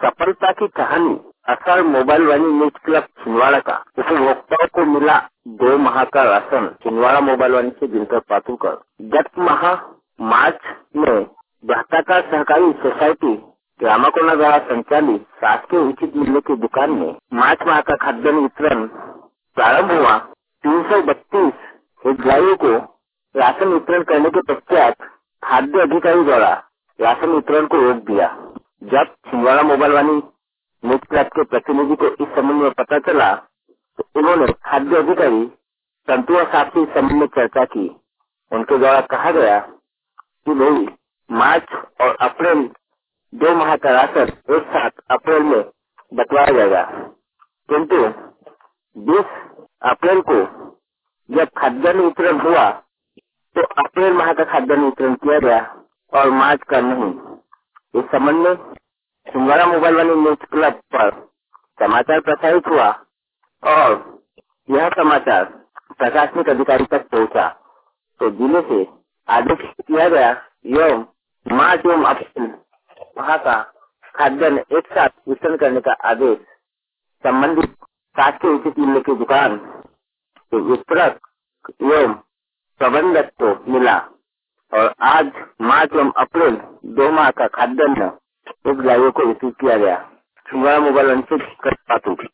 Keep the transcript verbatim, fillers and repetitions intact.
सफलता की कहानी असर मोबाइल वाली न्यूज क्लब छिंदवाड़ा का उपभोक्ताओं को मिला दो माह का राशन। छिंदवाड़ा मोबाइल वाली से दिनकर पातुरकर। गत माह मार्च में भ्रष्टाचार सहकारी सोसाइटी रामाकोना द्वारा संचालित शासकीय उचित मूल्य की दुकान में मार्च माह का खाद्यान्न वितरण प्रारंभ हुआ। तीन सौ बत्तीस हितग्राहियों को राशन वितरण करने के पश्चात खाद्य अधिकारी द्वारा राशन वितरण को रोक दिया। जब छिंदवाड़ा मोबाइल वाली न्यूज क्लब के प्रतिनिधि को इस संबंध में पता चला तो उन्होंने खाद्य अधिकारी संतुआ साहब से इस संबंध में चर्चा की। उनके द्वारा कहा गया कि भाई मार्च और अप्रैल दो माह का राशन एक साथ अप्रैल में बंटवाया जाएगा, किंतु बीस अप्रैल को जब खाद्यान्न वितरण हुआ तो अप्रैल माह का खाद्यान्न वितरण किया गया और मार्च का नहीं। इस संबंध में छिंदवाड़ा मोबाइल वाली न्यूज क्लब पर समाचार प्रसारित हुआ और यह समाचार प्रशासनिक अधिकारी तक पहुंचा तो जिले से आदेश किया गया एवं मार्च एवं अप्रैल माह का खाद्यान्न एक साथ वितरण करने का आदेश संबंधित शासकीय उचित मूल्य की दुकान के वितरक एवं प्रबंधक को मिला और आज मार्च एवं अप्रैल दो माह का खाद्यान्न हितग्राहियों को वितरित किया गया। छिंदवाड़ा मोबाइल वाली से दिनकर पातुरकर।